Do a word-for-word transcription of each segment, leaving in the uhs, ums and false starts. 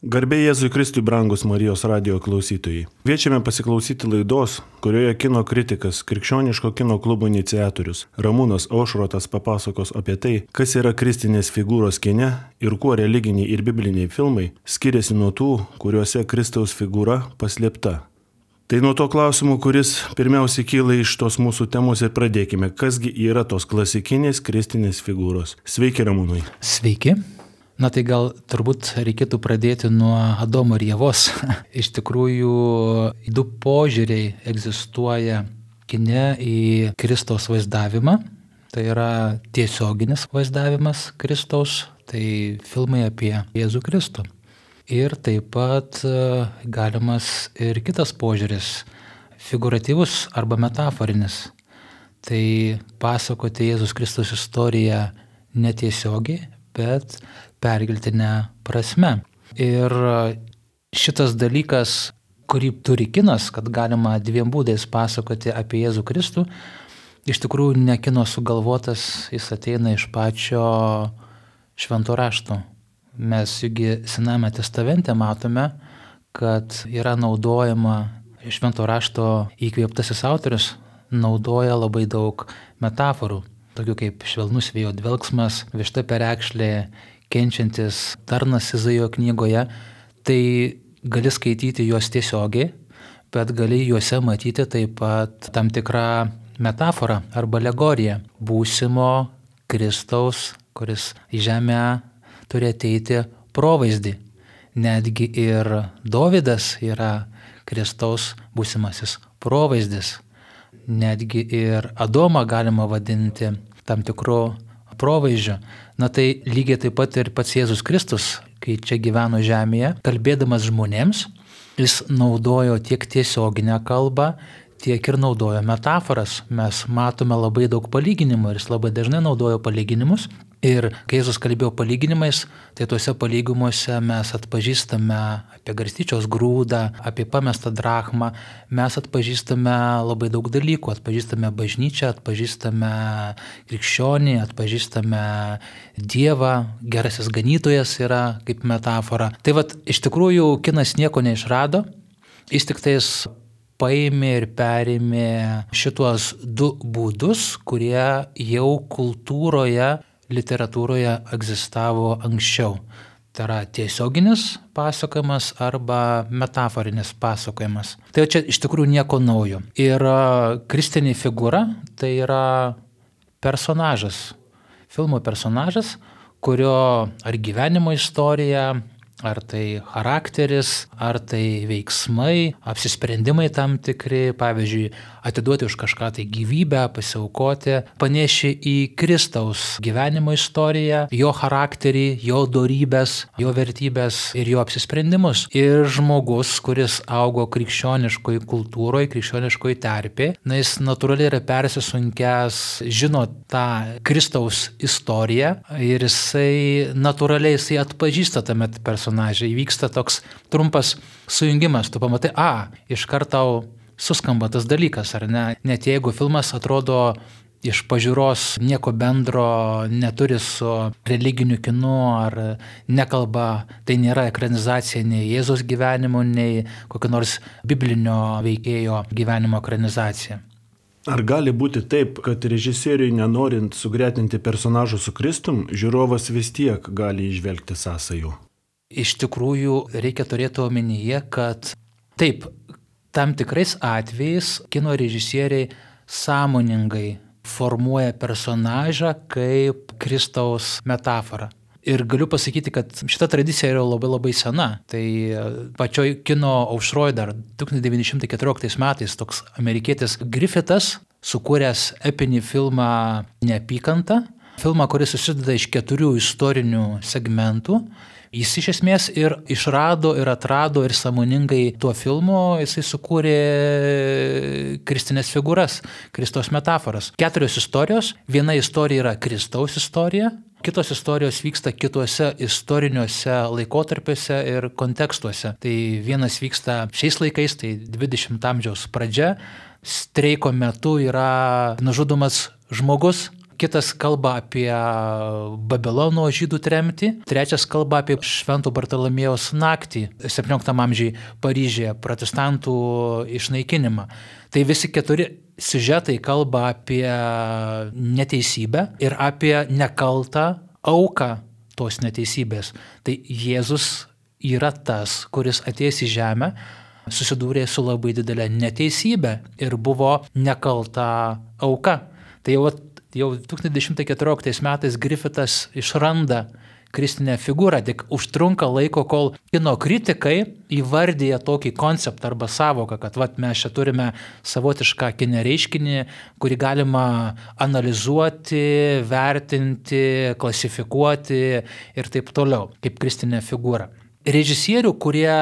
Garbė Jėzui Kristui, brangus Marijos radijo klausytojai. Kviečiame pasiklausyti laidos, kurioje kino kritikas, krikščioniško kino klubo iniciatorius Ramūnas Aušrotas papasakos apie tai, kas yra kristinės figūros kine ir kuo religiniai ir bibliniai filmai skiriasi nuo tų, kuriuose Kristaus figūra paslėpta. Tai nuo to klausimo, kuris pirmiausiai kyla iš tos mūsų temos ir pradėkime. Kasgi yra tos klasikinės kristinės figūros? Sveiki, Ramūnai. Sveiki. Na tai gal turbūt reikėtų pradėti nuo Adomo ir Ievos. Iš tikrųjų, du požiūriai egzistuoja kine į Kristaus vaizdavimą. Tai yra tiesioginis vaizdavimas Kristaus, tai filmai apie Jėzų Kristų. Ir taip pat galimas ir kitas požiūris, figūratyvus arba metaforinis. Tai pasakoti Jėzus Kristus istoriją netiesiogiai, bet perkeltine prasme. Ir šitas dalykas, kurį turi kinas, kad galima dviem būdais pasakoti apie Jėzų Kristų, iš tikrųjų ne kino sugalvotas, jis ateina iš pačio švento rašto. Mes jugi Sename testamente matome, kad yra naudojama švento rašto įkvėptasis autorius, naudoja labai daug metaforų, tokių kaip švelnus vėjo dvelksmas, višta perekšlė, kenčiantis tarnas Izaijo knygoje. Tai gali skaityti juos tiesiogiai, bet gali juose matyti taip pat tam tikrą metaforą arba alegoriją būsimo Kristaus, kuris į žemę turi ateiti provaizdį. Netgi ir Dovydas yra Kristaus būsimasis provaizdis. Netgi ir Adomą galima vadinti tam tikru provaizdžiu. Na tai lygiai taip pat ir pats Jėzus Kristus, kai čia gyveno žemėje, kalbėdamas žmonėms, jis naudojo tiek tiesioginę kalbą, tiek ir naudojo metaforas. Mes matome labai daug palyginimų ir jis labai dažnai naudojo palyginimus. Ir kai Jėzus kalbėjo palyginimais, tai tuose palyginimuose mes atpažįstame apie garstyčios grūdą, apie pamestą drachmą, mes atpažįstame labai daug dalykų, atpažįstame bažnyčią, atpažįstame krikščionį, atpažįstame Dievą, gerasis ganytojas yra kaip metafora. Tai vat iš tikrųjų kinas nieko neišrado, jis tik tais paėmė ir perėmė šituos du būdus, kurie jau kultūroje, literatūroje egzistavo anksčiau. Tai yra tiesioginis pasakojimas arba metaforinis pasakojimas. Tai čia iš tikrųjų nieko naujo. Ir kristinė figūra tai yra personažas, filmo personažas, kurio ar gyvenimo istorija, ar tai charakteris, ar tai veiksmai, apsisprendimai tam tikri, pavyzdžiui, atiduoti už kažką tai gyvybę, pasiaukoti, panaši į Kristaus gyvenimo istoriją, jo charakterį, jo dorybės, jo vertybės ir jo apsisprendimus. Ir žmogus, kuris augo krikščioniškoj kultūroje, krikščioniškoj terpėje, na jis natūraliai yra persisunkęs, žino tą Kristaus istoriją ir jisai natūraliai jisai atpažįsta tame personažai. Įvyksta toks trumpas sujungimas, tu pamatai, a, iš karto suskamba tas dalykas, ar ne? Net jeigu filmas atrodo iš pažiūros nieko bendro neturi su religiniu kinu ar nekalba, tai nėra ekranizacija nei Jėzaus gyvenimo, nei kokio nors biblinio veikėjo gyvenimo ekranizacija. Ar gali būti taip, kad režisieriui nenorint sugretinti personažų su Kristum, žiūrovas vis tiek gali įžvelgti sąsajų? Iš tikrųjų, reikia turėti omenyje, kad taip, tam tikrais atvejais kino režisieriai sąmoningai formuoja personažą kaip Kristaus metaforą. Ir galiu pasakyti, kad šita tradicija yra labai labai sena. Tai pačioj kino aušroj dar tūkstantis devyni šimtai keturioliktais metais toks amerikietis Griffithas sukūręs epinį filmą Neapykanta. Filmą, kuris susideda iš keturių istorinių segmentų. Jis iš esmės ir išrado, ir atrado, ir sąmoningai tuo filmu jisai sukūrė kristinės figūras, Kristaus metaforas. Keturios istorijos. Viena istorija yra Kristaus istorija, kitos istorijos vyksta kituose istoriniuose laikotarpiuose ir kontekstuose. Tai vienas vyksta šiais laikais, tai dvidešimto amžiaus pradžia. Streiko metu yra nužudomas žmogus, kitas kalba apie Babilono žydų tremtį, trečias kalba apie Švento Bartolomėjaus naktį septynioliktam amžiuje Paryžiuje, protestantų išnaikinimą. Tai visi keturi siužetai kalba apie neteisybę ir apie nekaltą auką tos neteisybės. Tai Jėzus yra tas, kuris atėjęs į žemę, susidūrė su labai didelė neteisybė ir buvo nekalta auka. Tai jau, jau tūkstantis devyni šimtai keturioliktais metais Griffithas išranda kristinę figūrą, tik užtrunka laiko, kol kino kritikai įvardyja tokį konceptą arba savoką, kad vat, mes čia turime savotišką kine reiškinį, kurį galima analizuoti, vertinti, klasifikuoti ir taip toliau, kaip kristinė figūra. Režisierių, kurie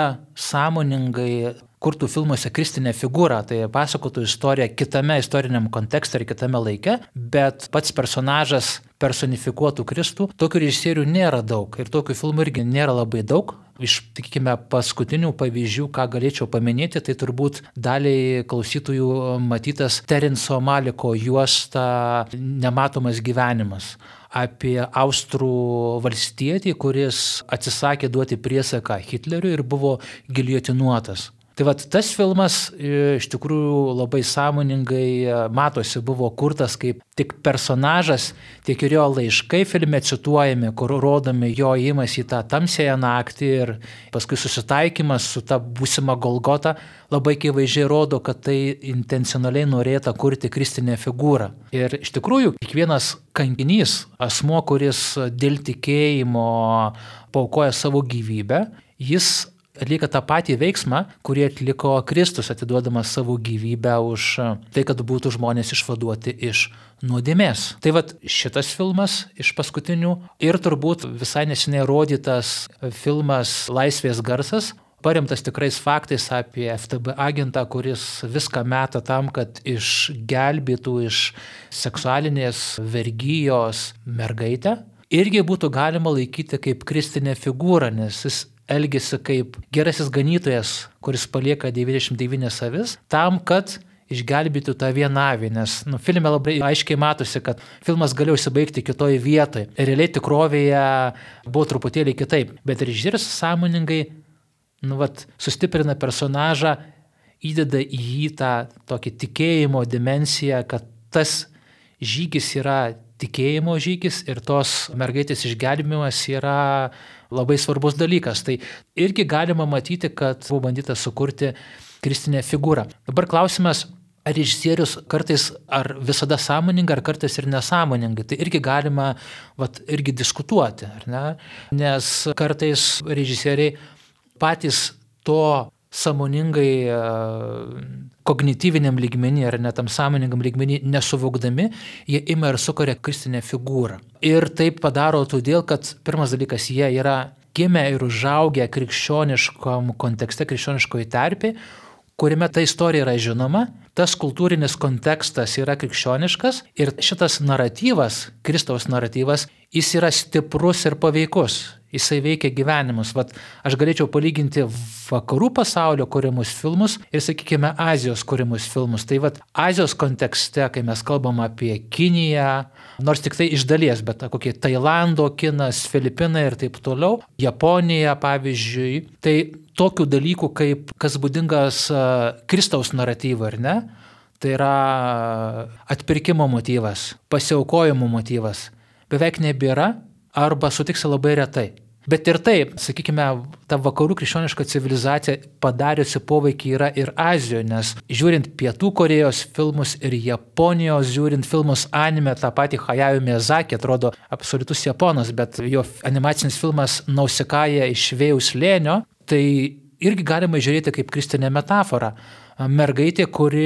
sąmoningai kurtų filmuose kristinę figūrą, tai pasakotų istoriją kitame istoriniam kontekste ir kitame laike, bet pats personažas personifikuotų Kristų, tokių režisierių nėra daug ir tokių filmų irgi nėra labai daug. Iš, tikime, paskutinių pavyzdžių, ką galėčiau paminėti, tai turbūt daliai klausytojų matytas Terenso Maliko juosta Nematomas gyvenimas apie austrų valstietį, kuris atsisakė duoti priesaiką Hitleriui ir buvo giljotinuotas. Tai vat, tas filmas iš tikrųjų labai sąmoningai matosi buvo kurtas kaip tik personažas, tiek ir jo laiškai filme cituojami, kur rodomi jo įimas į tą tamsiąją naktį ir paskui susitaikymas su ta būsima Golgota labai akivaizdžiai rodo, kad tai intencionaliai norėta kurti kristinę figūrą. Ir iš tikrųjų kiekvienas kankinys, asmuo, kuris dėl tikėjimo paaukoja savo gyvybę, jis atlieka tą patį veiksmą, kurį atliko Kristus, atiduodamas savo gyvybę už tai, kad būtų žmonės išvaduoti iš nuodėmės. Tai vat šitas filmas iš paskutinių ir turbūt visai neseniai rodytas filmas Laisvės garsas, paremtas tikrais faktais apie F T B agentą, kuris viską meta tam, kad išgelbėtų iš seksualinės vergijos mergaitę, irgi būtų galima laikyti kaip kristinę figūrą, nes jis elgėsi kaip gerasis ganytojas, kuris palieka devyniasdešimt devynias avis, tam, kad išgelbėtų tą vieną avį, nes nu, filme labai aiškiai matosi, kad filmas galėjo įsibaigti kitoje vietoje. Realiai tikrovėje buvo truputėlį kitaip, bet režisierius sąmoningai nu, vat, sustiprina personažą, įdeda į jį tą tokį tikėjimo dimensiją, kad tas žygis yra tikėjimo žygis ir tos mergaitės išgelbėjimas yra labai svarbus dalykas. Tai irgi galima matyti, kad buvo bandyta sukurti kristinę figūrą. Dabar klausimas, ar režisierius kartais ar visada sąmoningai, ar kartais ir nesąmoningai. Tai irgi galima vat, irgi diskutuoti, ar ne? Nes kartais režisieriai patys to sąmoningai kognityviniam lygmenį ar net tam sąmoningam lygmenį nesuvokdami, jie ima ir sukuria kristinę figūrą. Ir taip padaro todėl, kad pirmas dalykas, jie yra gimę ir užaugę krikščioniškom kontekste, krikščioniškoje terpėje, kuriame ta istorija yra žinoma, tas kultūrinis kontekstas yra krikščioniškas ir šitas naratyvas, Kristaus naratyvas, jis yra stiprus ir paveikus. Jisai veikia gyvenimus. Vat aš galėčiau palyginti vakarų pasaulio kuriamus filmus ir, sakykime, Azijos kuriamus filmus. Tai vat Azijos kontekste, kai mes kalbam apie Kiniją, nors tik tai iš dalies, bet kokie Tailando kinas, Filipinai ir taip toliau, Japonija, pavyzdžiui, tai tokių dalykų, kaip kas būdingas Kristaus naratyvui, ar ne? Tai yra atpirkimo motyvas, pasiaukojimo motyvas. Beveik nebėra arba sutiksi labai retai. Bet ir taip, sakykime, ta vakarų krikščioniška civilizacija padariusi poveikį yra ir Azijoje, nes žiūrint Pietų Korėjos filmus ir Japonijos, žiūrint filmus anime, tą patį Hayao Miyazaki atrodo absoliutus japonas, bet jo animacinis filmas Nausikaja iš Vėjaus slėnio, tai irgi galima žiūrėti kaip kristinė metafora. Mergaitė, kuri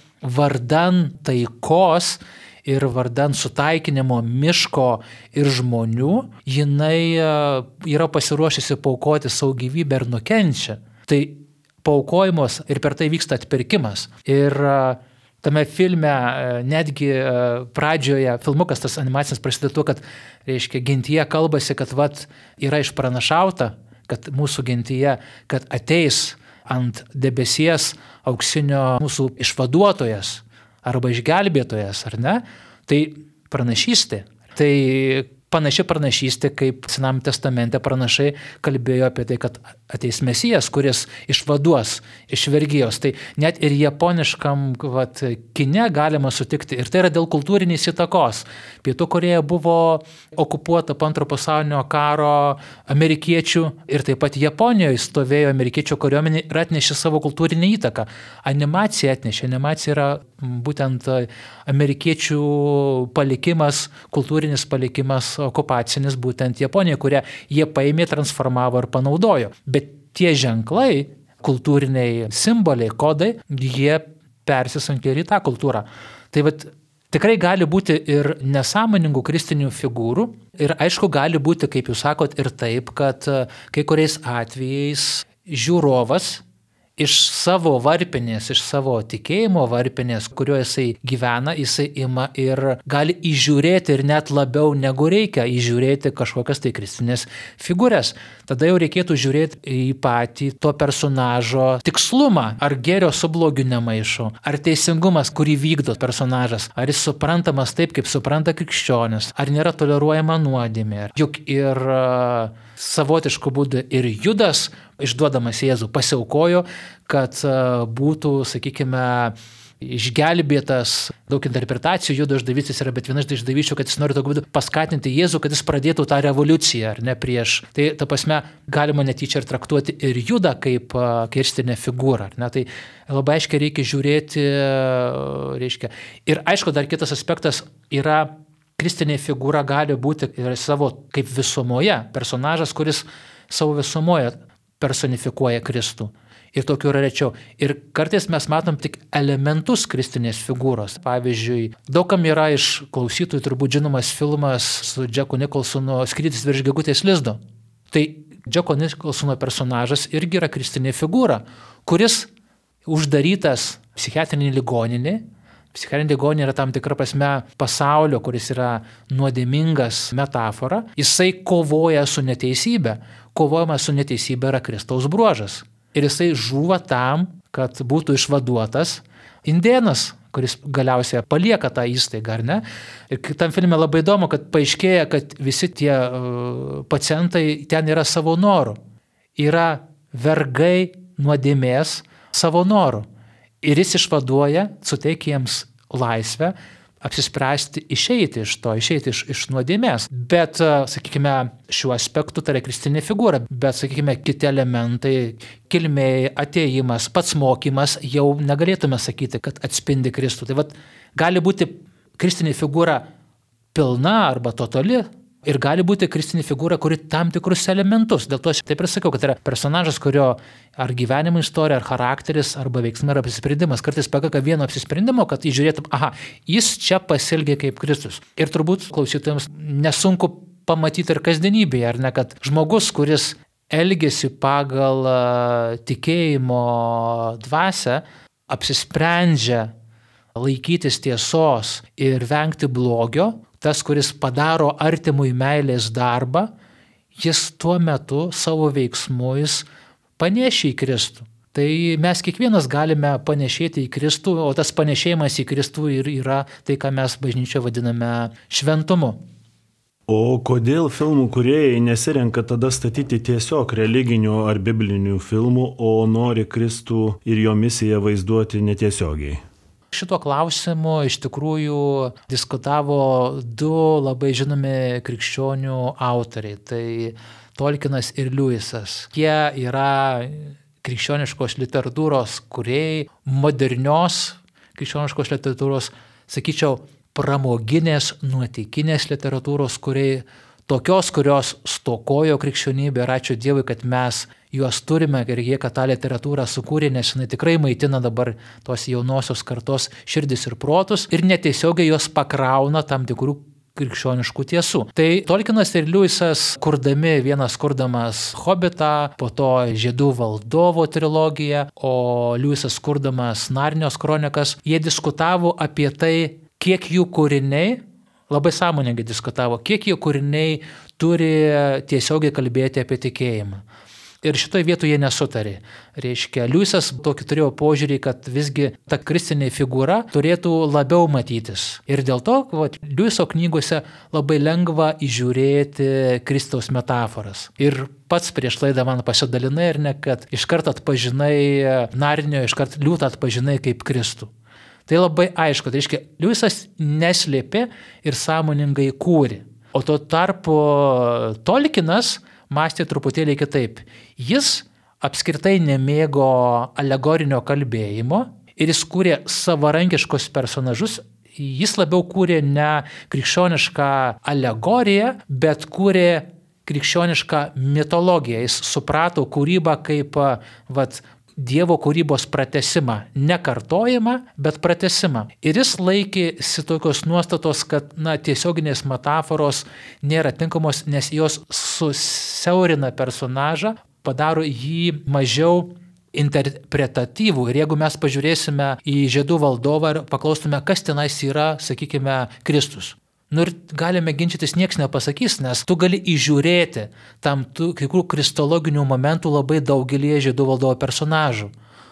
vardan taikos ir vardan sutaikinimo miško ir žmonių, jinai yra pasiruošusi paaukoti savo gyvybę ir nukenčia. Tai paaukojimos ir per tai vyksta atpirkimas. Ir tame filme netgi pradžioje filmukas tas animacinis prasideda tuo, kad reiškia, gentyje kalbasi, kad vat, yra išpranašauta, kad mūsų gentyje, kad ateis ant debesies auksinio mūsų išvaduotojas arba išgelbėtojas, ar ne? Tai pranašystė. Tai panaši pranašystė, kaip Sename testamente pranašai kalbėjo apie tai, kad ateis Mesijas, kuris išvaduos iš vergijos. Tai net ir japoniškam vat, kine galima sutikti. Ir tai yra dėl kultūrinės įtakos. Pietų Korėja buvo okupuota po antro pasaulinio karo amerikiečių ir taip pat Japonijoje stovėjo amerikiečių kariuomenė ir atnešė savo kultūrinę įtaką. Animacija atnešė. Animacija yra būtent amerikiečių palikimas, kultūrinis palikimas okupacinis būtent Japonijoje, kurią jie paėmė, transformavo ir panaudojo. Bet tie ženklai, kultūriniai simboliai, kodai, jie persisankė ir į tą kultūrą. Tai vat, tikrai gali būti ir nesąmoningų kristinių figūrų ir aišku gali būti, kaip jūs sakot, ir taip, kad kai kuriais atvejais žiūrovas iš savo varpinės, iš savo tikėjimo varpinės, kurio jisai gyvena, jisai ima ir gali įžiūrėti ir net labiau negu reikia įžiūrėti kažkokias tai kristinės figūras. Tada jau reikėtų žiūrėti į patį to personažo tikslumą, ar gėrio su blogiu nemaišo, ar teisingumas, kurį vykdo personažas, ar jis suprantamas taip, kaip supranta krikščionis, ar nėra toleruojama nuodėmė. Juk ir savotišku būdu ir Judas, išduodamas Jėzų, pasiaukojo, kad būtų, sakykime, išgelbėtas, daug interpretacijų, Judo išdavystės yra, bet viena iš išdavysčių, kad jis nori tokiu būdu paskatinti Jėzų, kad jis pradėtų tą revoliuciją, ar ne prieš. Tai ta prasme galima netyčia ir traktuoti ir Judą kaip kirstinę figūrą, ar ne? Tai labai aiškiai reikia žiūrėti, reiškia. Ir aišku, dar kitas aspektas yra, kristinė figūra gali būti ir savo kaip visumoje, personažas, kuris savo visumoje personifikuoja Kristų. Ir tokių yra rečiau. Ir kartais mes matom tik elementus kristinės figūros. Pavyzdžiui, daugam yra iš klausytojų turbūt žinomas filmas su Jacku Nicholsonu Skrydis virš gegutės lizdo. Tai Jacko Nicholsono personažas irgi yra kristinė figūra, kuris uždarytas psichiatrinėje ligoninėje. Psichiatrinė ligoninė yra tam tikra prasme pasaulio, kuris yra nuodėmingas metafora. Jisai kovoja su neteisybė. Kovojimas su neteisybė yra Kristaus bruožas. Ir jisai žūva tam, kad būtų išvaduotas indėnas, kuris galiausiai palieka tą įstaigą, ar ne? Ir tam filme labai įdomu, kad paaiškėja, kad visi tie uh, pacientai ten yra savo norų. Yra vergai nuodėmės savo norų. Ir jis išvaduoja, suteikia jiems laisvę, apsispręsti išeiti iš to, išeiti iš, iš nuodėmės. Bet, sakykime, šiuo aspektu tai yra kristinė figūra, bet, sakykime, kiti elementai, kilmė, atėjimas, pats mokymas, jau negalėtume sakyti, kad atspindi Kristų. Tai vat, gali būti kristinė figūra pilna arba totali, ir gali būti kristinė figūra, kuri tam tikrus elementus. Dėl to aš taip ir sakiau, kad yra personažas, kurio ar gyvenimo istorija, ar charakteris, arba veiksmai, ar apsisprendimas. Kartais pakaka vieno apsisprendimo, kad įžiūrėtum, aha, jis čia pasielgė kaip Kristus. Ir turbūt klausytojams nesunku pamatyti ir kasdienybėje, ar ne, kad žmogus, kuris elgėsi pagal tikėjimo dvasią, apsisprendžia laikytis tiesos ir vengti blogio, tas, kuris padaro artimui meilės darbą, jis tuo metu savo veiksmais panešia į Kristų. Tai mes kiekvienas galime panešėti į Kristų, o tas panešėjimas į Kristų ir yra tai, ką mes bažnyčioje vadiname šventumu. O kodėl filmų kūrėjai nesirenka tada statyti tiesiog religinių ar biblinių filmų, o nori Kristų ir jo misiją vaizduoti netiesiogiai? Šituo klausimu iš tikrųjų diskutavo du labai žinomi krikščionių autoriai. Tai Tolkienas ir Lewisas. Jie yra krikščioniškos literatūros kūrėjai, modernios krikščioniškos literatūros, sakyčiau, pramoginės, nuotykinės literatūros kūrėjai, tokios, kurios stokojo krikščionybė, ir ačiū Dievui, kad mes juos turime ir jie, kad tą literatūrą sukūrė, nes jinai tikrai maitina dabar tos jaunosios kartos širdis ir protus ir netiesiogiai jos pakrauna tam tikrų krikščioniškų tiesų. Tai Tolkienas ir Lewisas, kurdami, vienas kurdamas Hobitą, po to Žiedų valdovo trilogiją, o Lewisas kurdamas Narnijos kronikas, jie diskutavo apie tai, kiek jų kūriniai, labai sąmoningai diskutavo, kiek jų kūriniai turi tiesiogiai kalbėti apie tikėjimą. Ir šitoje vietoje jie nesutarė. Reiškia, Liujisas tokį turėjo požiūrį, kad visgi ta kristinė figūra turėtų labiau matytis. Ir dėl to, vat, Liujiso knygose labai lengva įžiūrėti Kristaus metaforas. Ir pats prieš laidą man pasidalinai, ir ne, kad iškart atpažinai Narnio, iškart liūtą atpažinai kaip Kristų. Tai labai aišku, tai reiškia, Liujisas neslėpė ir sąmoningai kūrė. O tuo tarpu Tolkienas mąstė truputėlį kitaip. Jis apskritai nemėgo alegorinio kalbėjimo ir jis kūrė savarankiškus personažus. Jis labiau kūrė ne krikščionišką alegoriją, bet kūrė krikščionišką mitologiją. Jis suprato kūrybą kaip vat, Dievo kūrybos pratesimą. Ne kartojimą, bet pratesimą. Ir jis laikėsi tokios nuostatos, kad na, tiesioginės metaforos nėra tinkamos, nes jos susiaurina personažą, padaro jį mažiau interpretatyvų. Ir jeigu mes pažiūrėsime į Žiedų valdovą ir paklaustume, kas tenais yra, sakykime, Kristus. Nu ir galime ginčytis, nieks nepasakys, nes tu gali įžiūrėti tam kai kurių kristologinių momentų labai daugelį Žiedų valdovo personažų.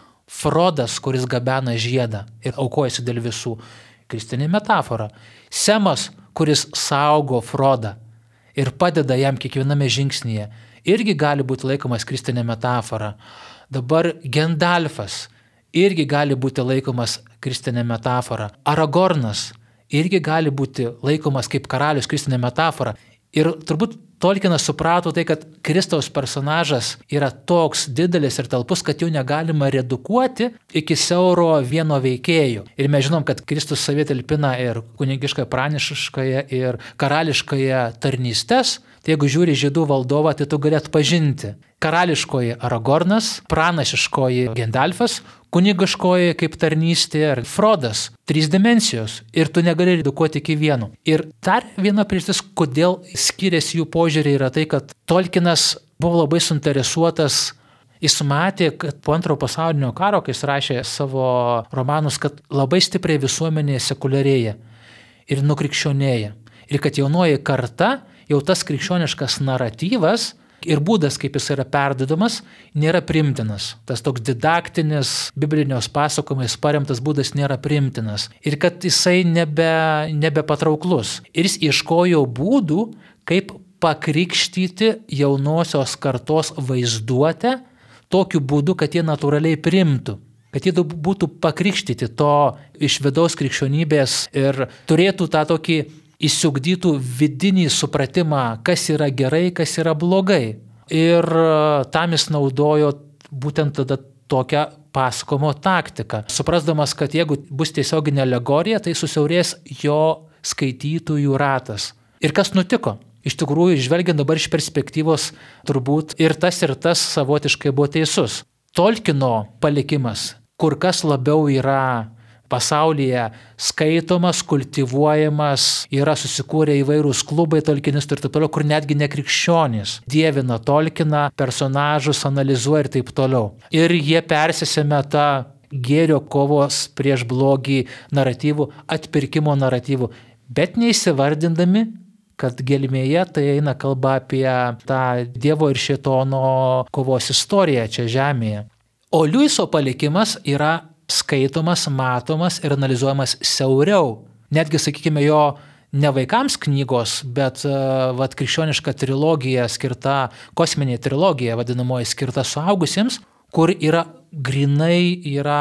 Frodas, kuris gabena žiedą ir aukojasi dėl visų, kristinė metafora. Semas, kuris saugo Frodą ir padeda jam kiekviename žingsnyje, irgi gali būti laikomas kristinė metafora. Dabar Gendalfas irgi gali būti laikomas kristinė metafora. Aragornas irgi gali būti laikomas kaip karalius, kristinė metafora. Ir turbūt Tolkienas suprato tai, kad Kristaus personažas yra toks didelis ir talpus, kad jau negalima redukuoti iki siauro vieno veikėjo. Ir mes žinom, kad Kristus savie talpina ir kunigiškąją, pranašiškąją ir karališkąją tarnystės. Tai jeigu žiūri Žiedų valdovą, tai tu gali atpažinti. Karališkoji Aragornas, pranašiškoji Gendalfas, kunigiškoji kaip tarnystė ir Frodas. Trys dimensijos. Ir tu negali redukuoti iki vieno. Ir dar viena priežastis, kodėl skiriasi jų požiūrį, yra tai, kad Tolkienas buvo labai suinteresuotas. Jis matė, kad po antrojo pasaulinio karo, kai jis rašė savo romanus, kad labai stipriai visuomenė sekuliarėja ir nukrikščionėja. Ir kad jaunoji karta, jau tas krikščioniškas naratyvas ir būdas, kaip jis yra perduodamas, nėra primtinas. Tas toks didaktinis, biblinios pasakojimais paremtas būdas nėra primtinas. Ir kad jisai nebe, nebe patrauklus. Ir jis ieškojo būdų, kaip pakrikštyti jaunosios kartos vaizduotę tokiu būdu, kad jie natūraliai primtų. Kad jie būtų pakrikštyti to iš vidaus krikščionybės ir turėtų tą tokį įsiugdytų vidinį supratimą, kas yra gerai, kas yra blogai. Ir tam jis naudojo būtent tada tokią pasakojimo taktiką. Suprasdamas, kad jeigu bus tiesioginė alegorija, tai susiaurės jo skaitytojų ratas. Ir kas nutiko? Iš tikrųjų, žvelgiant dabar iš perspektyvos, turbūt ir tas ir tas savotiškai buvo teisus. Tolkieno palikimas kur kas labiau yra pasaulyje skaitomas, kultivuojamas, yra susikūrę įvairūs klubai tolkienistų ir taip toliau, kur netgi nekrikščionys dievina Tolkieną, personažus analizuoja ir taip toliau. Ir jie persisėmė tą gėrio kovos prieš blogį naratyvų, atpirkimo naratyvų, bet neįsivardindami, kad gelmėje tai eina kalba apie tą Dievo ir šėtono kovos istoriją čia žemėje. O Liujiso palikimas yra skaitomas, matomas ir analizuojamas siauriau. Netgi, sakykime, jo ne vaikams knygos, bet vat, krikščioniška trilogija skirta, kosminė trilogija, vadinamoji, skirta suaugusiems, kur yra grinai yra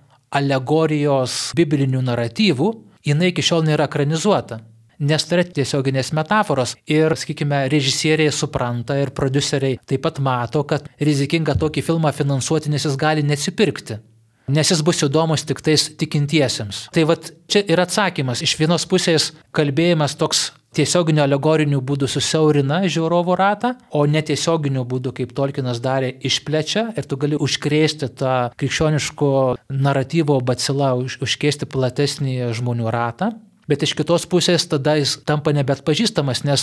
alegorijos biblinių naratyvų, jinai iki šiol nėra ekranizuota. Nes tai yra tiesioginės metaforos ir, sakykime, režisieriai supranta ir prodiuseriai taip pat mato, kad rizikinga tokį filmą finansuoti, nes jis gali neatsipirkti. Nes jis bus įdomus tik tais tikintiesiems. Tai vat čia yra atsakymas. Iš vienos pusės kalbėjimas toks tiesioginių alegorinių būdų susiaurina žiūrovų ratą, o netiesioginių būdų, kaip Tolkienas darė, išplečia ir tu gali užkrėsti tą krikščioniško naratyvo bacilą, už, užkrėsti platesnį žmonių ratą. Bet iš kitos pusės tada jis tampa nebeatpažįstamas, nes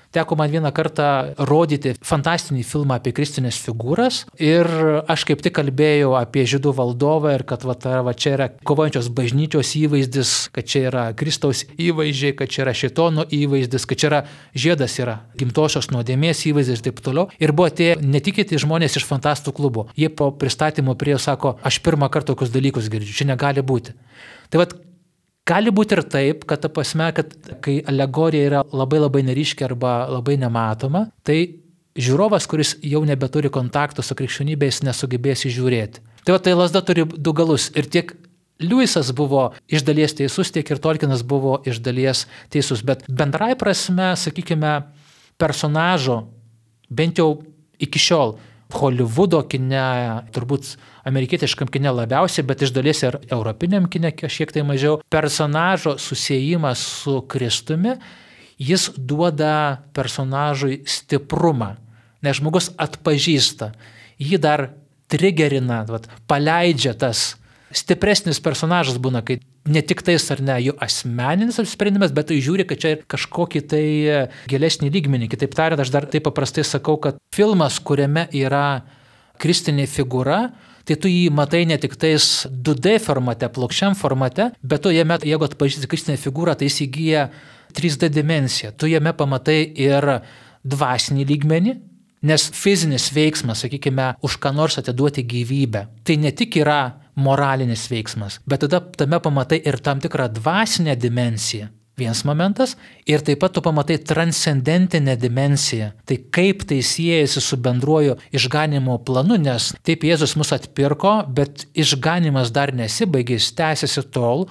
teko man vieną kartą rodyti fantastinį filmą apie kristinės figūras ir aš kaip tik kalbėjau apie žydų valdovą ir kad va, ta, va, čia yra kovojančios bažnyčios įvaizdis, kad čia yra Kristaus įvaizdžiai, kad čia yra šėtono įvaizdis, kad čia yra žiedas yra gimtosios nuodėmės įvaizdis ir taip toliau. Ir buvo tie netikėti žmonės iš fantastų klubo. Jie po pristatymo prie sako, aš pirmą kartą tokius dalykus girdžiu, čia negali būti. Tai vat, gali būti ir taip, kad ta prasme, kad kai alegorija yra labai labai neryški arba labai nematoma, tai žiūrovas, kuris jau nebeturi kontakto su krikščionybės, nesugebės įžiūrėti. Tai va, tai lazda turi du galus. Ir tiek Liujisas buvo iš dalies teisus, tiek ir Tolkienas buvo iš dalies teisus. Bet bendrai prasme, sakykime, personažo, bent jau iki šiol, Holivudo kine, turbūt amerikietiškam kine labiausiai, bet iš dalies ir europiniam kine kažkiek tai mažiau, personažo susiejimas su Kristumi, jis duoda personažui stiprumą, nes žmogus atpažįsta, jį dar trigerina, vat, paleidžia tas stipresnis personažas būna, kai ne tik tais ar ne jų asmeninis apsisprendimas, bet tai žiūri, kad čia kažkokį tai gilesnį lygmenį. Kitaip tariant, aš dar taip paprastai sakau, kad filmas, kuriame yra kristinė figūra, tai tu jį matai ne tik tais du D formate, plokščiam formate, bet tu jame, jeigu atpažįsti kristinę figūrą, tai jis įgyja trys D dimensiją. Tu jame pamatai ir dvasinį lygmenį, nes fizinis veiksmas, sakykime, už ką nors atiduoti gyvybę, tai ne tik yra moralinis veiksmas, bet tada tame pamatai ir tam tikrą dvasinę dimensiją. Vienas momentas. Ir taip pat tu pamatai transcendentinę dimensiją. Tai kaip tai siejasi su bendruoju išganimo planu, nes taip Jėzus mus atpirko, bet išganimas dar nesibaigė, jis tęsiasi tol,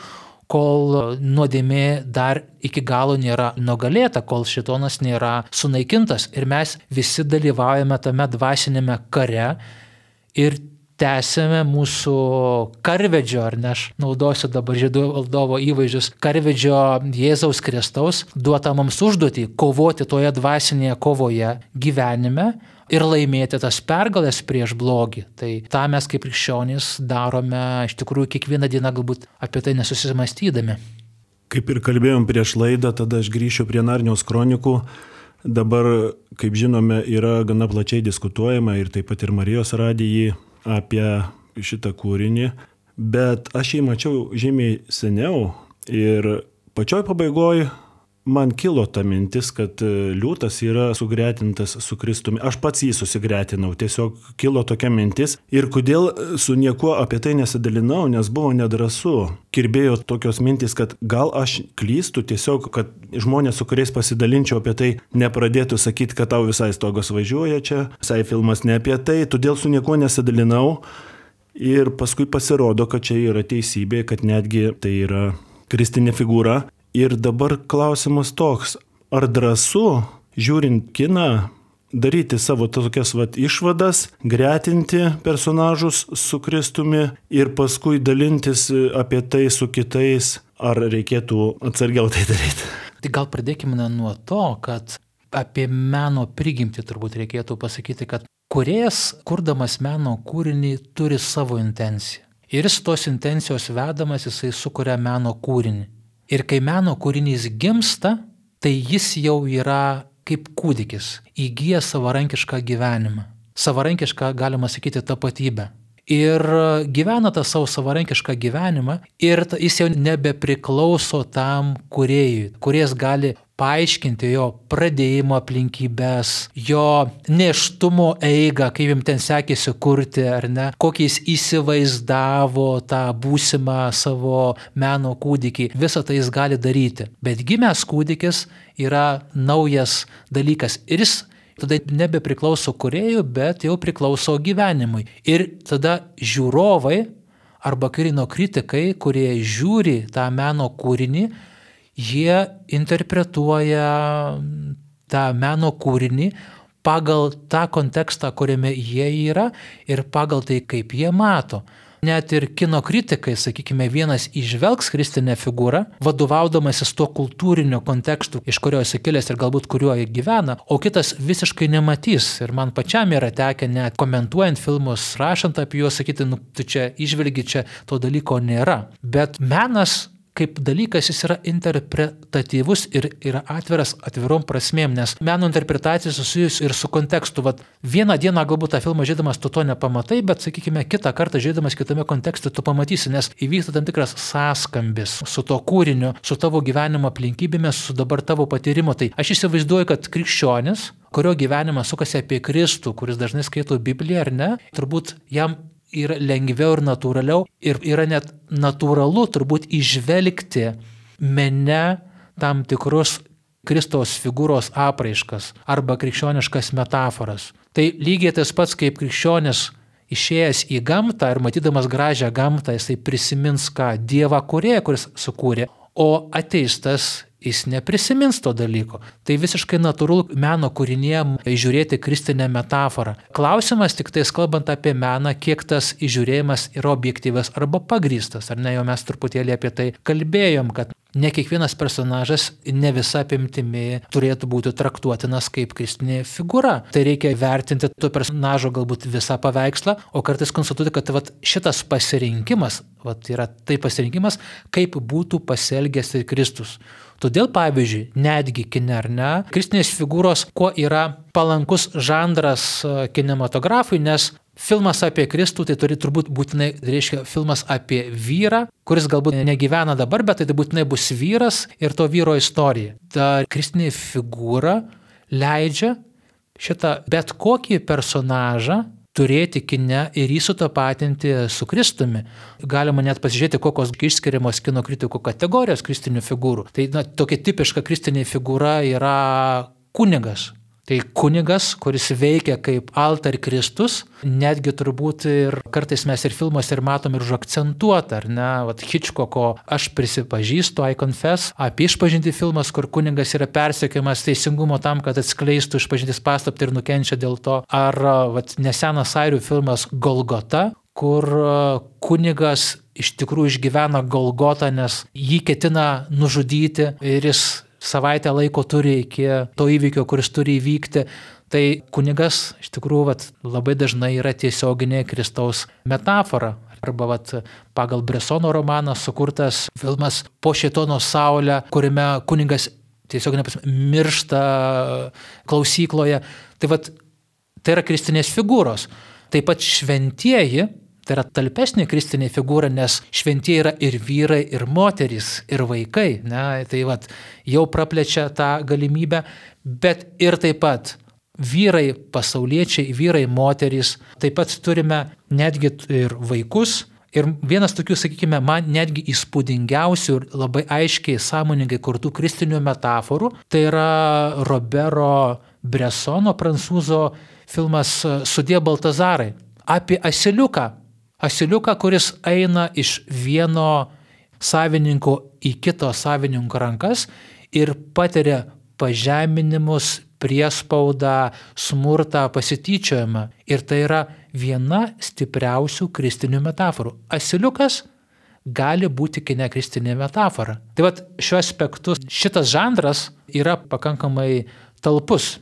kol nuodėmė dar iki galo nėra nugalėta, kol šėtonas nėra sunaikintas. Ir mes visi dalyvaujame tame dvasinėme kare ir tęsėme mūsų karvedžio, ar ne, aš naudosiu dabar žydų valdovo įvaizdžius, karvedžio Jėzaus Kristaus duotą mums užduotį kovoti toje dvasinėje kovoje gyvenime ir laimėti tas pergalės prieš blogį. Tai tą mes kaip krikščionys darome iš tikrųjų kiekvieną dieną galbūt apie tai nesusimastydami. Kaip ir kalbėjom prieš laidą, tada aš grįšiu prie Narnijos kronikų. Dabar, kaip žinome, yra gana plačiai diskutuojama ir taip pat ir Marijos radijai apie šitą kūrinį, bet aš jį mačiau žymiai seniau ir pačioj pabaigoj man kilo ta mintis, kad liūtas yra sugretintas su Kristumi. Aš pats jį susigretinau, tiesiog kilo tokia mintis ir kodėl su niekuo apie tai nesidalinau, nes buvo nedrąsu. Kirbėjo tokios mintis, kad gal aš klystu tiesiog, kad žmonės, su kuriais pasidalinčiau apie tai, nepradėtų sakyti, kad tau visai stogas važiuoja čia, visai filmas ne apie tai, todėl su niekuo nesidalinau ir paskui pasirodo, kad čia yra teisybė, kad netgi tai yra kristinė figūra. Ir dabar klausimas toks, ar drąsu, žiūrint kiną, daryti savo tokias vat išvadas, gretinti personažus su Kristumi ir paskui dalintis apie tai su kitais, ar reikėtų atsargiau tai daryti? Tai gal pradėkime nuo to, kad apie meno prigimtį turbūt reikėtų pasakyti, kad kūrėjas, kurdamas meno kūrinį, turi savo intenciją. Ir jis tos intencijos vedamas, jisai sukuria meno kūrinį. Ir kai meno kūrinys gimsta, tai jis jau yra kaip kūdikis, įgyja savarankišką gyvenimą. Savarankišką, galima sakyti, tapatybę. Ir gyvena tą savo savarankišką gyvenimą ir jis jau nebepriklauso tam kūrėjui. Kūrėjas gali paaiškinti jo pradėjimo aplinkybės, jo nėštumo eigą, kaip jam ten sekėsi kurti, ar ne, kokį jis įsivaizdavo tą būsimą savo meno kūdikį. Visą tai jis gali daryti. Bet gimęs kūdikis yra naujas dalykas ir jis tada nebepriklauso kūrėjui, bet jau priklauso gyvenimui. Ir tada žiūrovai arba kino kritikai, kurie žiūri tą meno kūrinį, jie interpretuoja tą meno kūrinį pagal tą kontekstą, kuriame jie yra ir pagal tai, kaip jie mato. Net ir kino kritikai, sakykime, vienas įžvelgs kristinę figūrą, vadovaudamasis tuo kultūrinio kontekstu, iš kurio jis kilęs ir galbūt kuriuo jie gyvena, o kitas visiškai nematys. Ir man pačiam yra tekę net komentuojant filmus, rašant apie juos, sakyti, nu, tu čia įžvelgi, čia to dalyko nėra. Bet menas, kaip dalykas jis yra interpretatyvus ir yra atviras atvirom prasmėm, nes meno interpretacija susijus ir su kontekstu. Vat vieną dieną galbūt tą filmą žiūrėdamas tu to nepamatai, bet, sakykime, kitą kartą žiūrėdamas kitame kontekste tu pamatysi, nes įvyksta tam tikras sąskambis su to kūriniu, su tavo gyvenimo aplinkybėmis, su dabar tavo patyrimu. Tai aš įsivaizduoju, kad krikščionis, kurio gyvenimas sukasi apie Kristų, kuris dažnai skaito Bibliją ar ne, turbūt jam yra lengviau ir natūraliau ir yra net natūralu turbūt įžvelgti mene tam tikrus Kristaus figūros apraiškas arba krikščioniškas metaforas. Tai lygiai tas pats, kaip krikščionis išėjęs į gamtą ir matydamas gražią gamtą, jisai prisimins ką Dievą kūrėją, kuris sukūrė, o ateistas jis neprisimins to dalyko. Tai visiškai natūralu meno kūrinėje žiūrėti kristinę metaforą. Klausimas tik tais kalbant apie meną, kiek tas įžiūrėjimas yra objektyvas arba pagrįstas. Ar ne, jau mes truputėlį apie tai kalbėjom, kad ne kiekvienas personažas ne visa apimtimi turėtų būti traktuotinas kaip kristinė figūra. Tai reikia vertinti to personažo galbūt visą paveikslą, o kartais konstatuoti, kad vat, šitas pasirinkimas, vat, yra tai pasirinkimas, kaip būtų pasielgęs ir Kristus. Todėl, pavyzdžiui, netgi kine ar ne, kristinės figūros kuo yra palankus žanras kinematografui, nes filmas apie Kristų tai turi turbūt būtinai, reiškia, filmas apie vyrą, kuris galbūt negyvena dabar, bet tai būtinai bus vyras ir to vyro istorija. Ta kristinė figūra leidžia šitą bet kokį personažą turėti kine ir jį sutapatinti su Kristumi. Galima net pasižiūrėti, kokios išskiriamos kino kritikų kategorijos kristinių figūrų. Tai na, tokia tipiška kristinė figūra yra kunigas. Tai kunigas, kuris veikia kaip altar Kristus, netgi turbūt ir kartais mes ir filmuose ir matom ir užakcentuotą, ar ne, vat Hitchcocko Aš prisipažįstu, I confess, apie išpažintį filmas, kur kunigas yra persekiojamas teisingumo tam, kad atskleistų išpažintis paslaptį ir nukenčia dėl to, ar vat nesenas airių filmas Golgota, kur kunigas iš tikrųjų išgyvena Golgotą, nes jį ketina nužudyti ir jis savaitę laiko turi iki to įvykio, kuris turi įvykti. Tai kunigas iš tikrųjų vat, labai dažnai yra tiesioginė Kristaus metafora. Arba vat, pagal Bressono romaną sukurtas filmas Po šėtono saule, kuriame kunigas tiesioginė miršta klausykloje. Tai, vat, tai yra kristinės figūros. Taip pat šventieji, tai yra talpesnė kristinė figūra, nes šventieji yra ir vyrai, ir moterys, ir vaikai. Ne? Tai vat, jau praplečia tą galimybę, bet ir taip pat vyrai, pasauliečiai, vyrai, moterys, taip pat turime netgi ir vaikus. Ir vienas tokių, sakykime, man netgi įspūdingiausių ir labai aiškiai, sąmoningai kurtų kristinių metaforų, tai yra Robero Bressono, prancūzo filmas Sudie Baltazarai, apie asiliuką. Asiliuką, kuris eina iš vieno savininko į kito savininko rankas ir patiria pažeminimus, priespaudą, smurtą, pasityčiojimą. Ir tai yra viena stipriausių kristinių metaforų. Asiliukas gali būti kine kristinė metafora. Tai vat šiuo aspektu šitas žanras yra pakankamai talpus.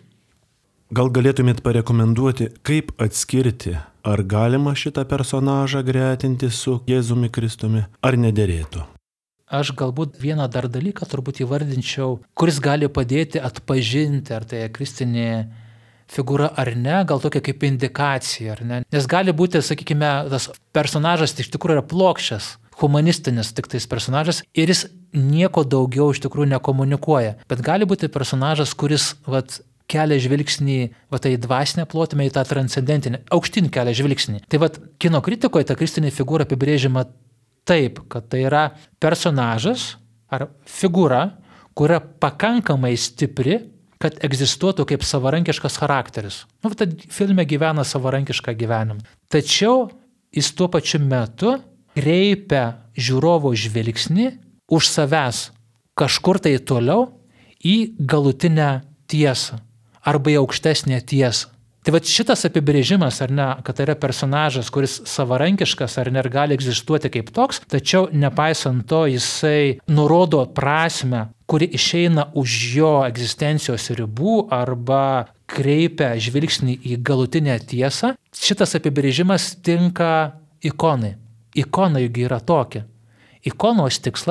Gal galėtumėt parekomenduoti, kaip atskirti, ar galima šitą personažą gretinti su Jėzumi Kristumi, ar nederėtų? Aš galbūt vieną dar dalyką turbūt įvardinčiau, kuris gali padėti atpažinti, ar tai kristinė figūra ar ne, gal tokia kaip indikacija, ar ne. Nes gali būti, sakykime, tas personažas iš tikrųjų yra plokščias, humanistinis tik tais personažas ir jis nieko daugiau iš tikrųjų nekomunikuoja. Bet gali būti personažas, kuris vat, kelia žvilgsnį, va tai dvasinę plotmę į tą transcendentinę, aukštin kelia žvilgsnį. Tai va kino kritikoje ta kristinė figūra apibrėžiama taip, kad tai yra personažas ar figūra, kuria pakankamai stipri, kad egzistuotų kaip savarankiškas charakteris. Nu, tai filme gyvena savarankišką gyvenimą. Tačiau jis tuo pačiu metu kreipia žiūrovo žvilgsnį už savęs kažkur tai toliau į galutinę tiesą arba į aukštesnę tiesą. Tai va šitas apibrėžimas, ar ne, kad tai yra personažas, kuris savarankiškas ar ne ir gali egzistuoti kaip toks, tačiau nepaisant to jisai nurodo prasmę, kuri išeina už jo egzistencijos ribų arba kreipia žvilgsnį į galutinę tiesą, šitas apibrėžimas tinka ikonai. Ikona juk yra tokia. Ikonos tikslas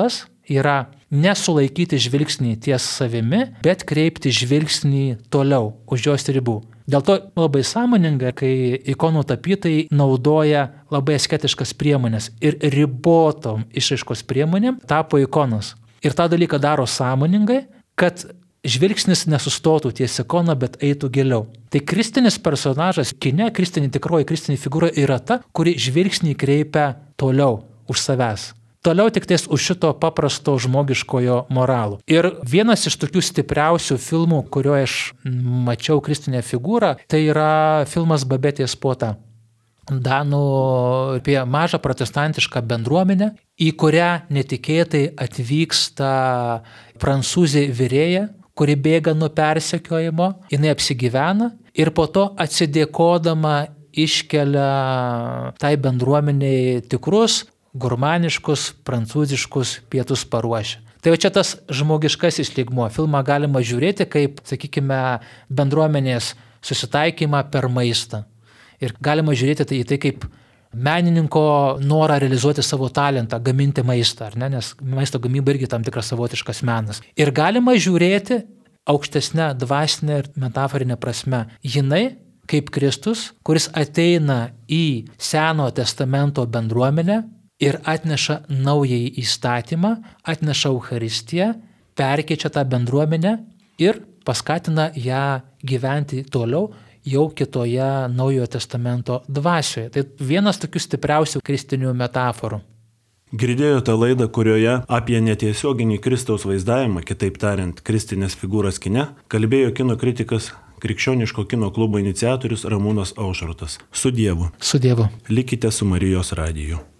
yra nesulaikyti žvilgsnį ties savimi, bet kreipti žvilgsnį toliau, už jos ribų. Dėl to labai sąmoninga, kai ikonų tapytojai naudoja labai asketiškas priemonės ir ribotom išraiškos priemonėm tapo ikonos. Ir tą dalyką daro sąmoningai, kad žvilgsnis nesustotų ties ikoną, bet eitų giliau. Tai kristinis personažas kine, kristinė tikroji kristinė figūra yra ta, kuri žvilgsnį kreipia toliau už savęs. Toliau tik ties už šito paprasto žmogiškojo moralų. Ir vienas iš tokių stipriausių filmų, kurio aš mačiau kristinę figūrą, tai yra filmas Babetės puota. Danų apie mažą protestantišką bendruomenę, į kurią netikėtai atvyksta prancūzė virėja, kuri bėga nuo persekiojimo, jinai apsigyvena ir po to atsidėkodama iškelia tai bendruomeniai tikrus, gurmaniškus, prancūziškus pietus paruošia. Tai va čia tas žmogiškasis lygmuo. Filmą galima žiūrėti kaip, sakykime, bendruomenės susitaikymą per maistą. Ir galima žiūrėti tai į tai kaip menininko norą realizuoti savo talentą, gaminti maistą, ar ne? Nes maisto gamyba irgi tam tikras savotiškas menas. Ir galima žiūrėti aukštesnę dvasinę ir metaforinę prasme. Jinai kaip Kristus, kuris ateina į Senojo testamento bendruomenę, ir atneša naująjį įstatymą, atneša Eucharistiją, perkeičia tą bendruomenę ir paskatina ją gyventi toliau jau kitoje Naujojo testamento dvasioje. Tai vienas tokių stipriausių kristinių metaforų. Girdėjote laidą, kurioje apie netiesioginį Kristaus vaizdavimą, kitaip tariant, kristinės figūras kine, kalbėjo kino kritikas, Krikščioniško kino klubo iniciatorius Ramūnas Aušrotas. Su Dievu. Su Dievu. Likite su Marijos radiju.